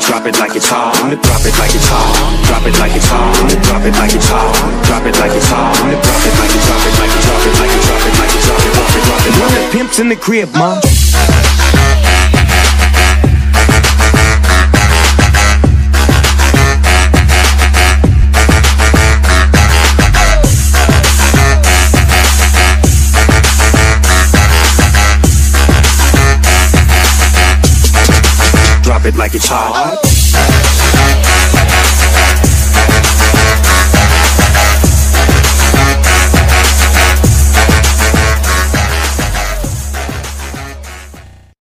drop it like it's hot. Drop it like it's hot. Drop it like it's hot. Drop it like it's hot. Drop it like it's hot. Drop it like it, drop it like it, drop it like it, drop it like it, drop it, drop it, drop it. When the pimp's in the crib, ma. Drop it like it's hot.